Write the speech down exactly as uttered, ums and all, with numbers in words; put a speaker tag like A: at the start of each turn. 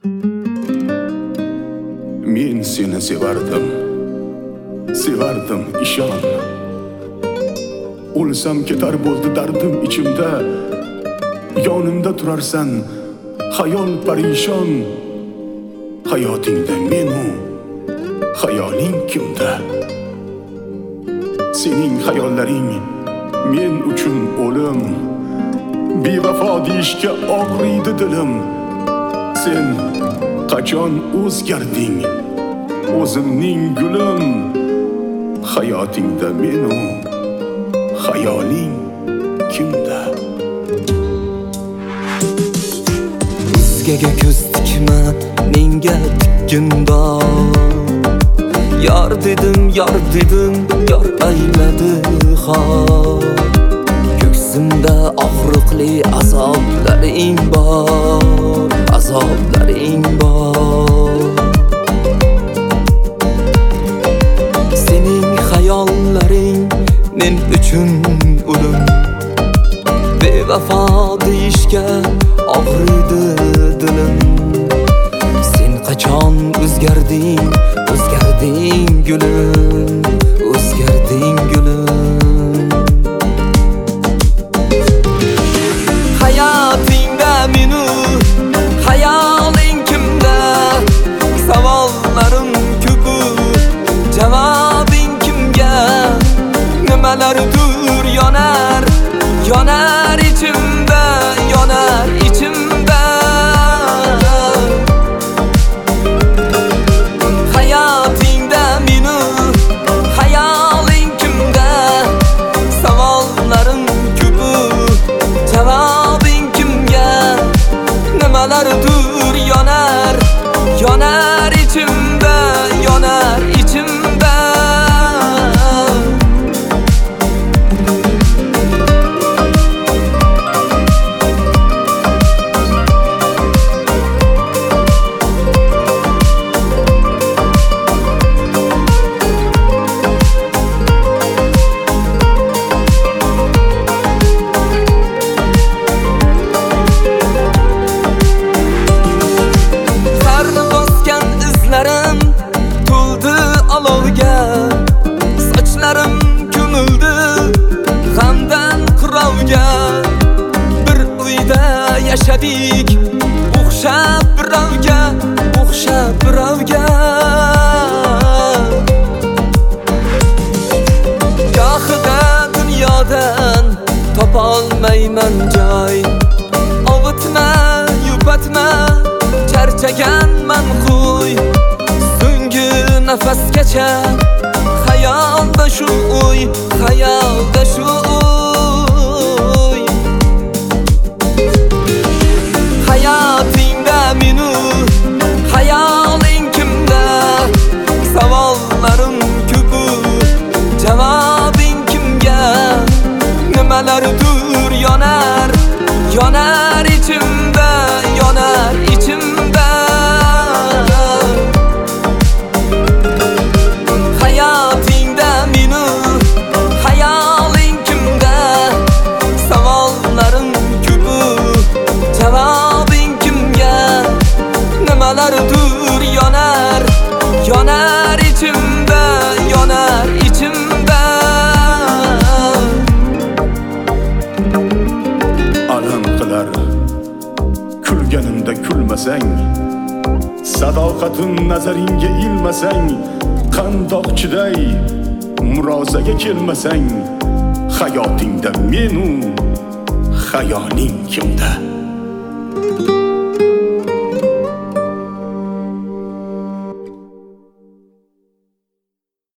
A: Men seni sevardim, sevardim ishon. O'lsam ketar bo'ldi dardim ichimda, yonimda turarsan xayol parishon. Hayotingda menu, xayoling kimda? Sening xayollaring men uchun o'lim, bevafo deyishga og'riydi dilim. Sen qachon o'zgarding, o'zimning gulim? Hayotingda menu, xayoling kimda?
B: O'zgaga ko'z tikma, menga tikkindor. Yor dedim, yor dedim, yor ayladi xor. Ko'ksimda og'riqli azoblaring bor, azoblaring bor. Sening xayollaring men uchun o'lim, bevafo deyishga og'riydi dilim. Sen qachon o'zgarding, o'zgarding gulim, o'zgarding gulim. Hayotingda menu, xayoling kimda? Savollarim ko'p, javobing kimga? Nimalardir yonar, yonar ichimda, yonar ichimda. Hayotingda menu, xayoling kimda? Savollarim ko'p, javobing kimga? Nimalardir yonar, yonar ichimda, yonar ichimda. To'ldi olovga, sochlarim ko'mildi g'amdan qirovga. Bir uyda yashadik, o'xshab birovga, o'xshab birovga. Gohida dunyodan topolmayman joy, ovutma, yupatma, charchaganman qo'y. Nafasgacha xayolda shu o'y, xayolda shu o'y. Hayotingda menu, xayoling kimda? Savollarim ko'p, javobing kimga? Nimalardir yonar, yonar ichimda, yonar ichimda. Hayotingda menu, xayoling kimda? Savollarim ko'p, javobing kimga? Nimalardir yonar, yonar ichimda, yonar ichimda.
A: Alam qilar kulganimda kulmasang, sadoqatim nazaringga ilmasang, qandoq chiday murozaga kelmasang. Hayotingda menu, xayoling kimda?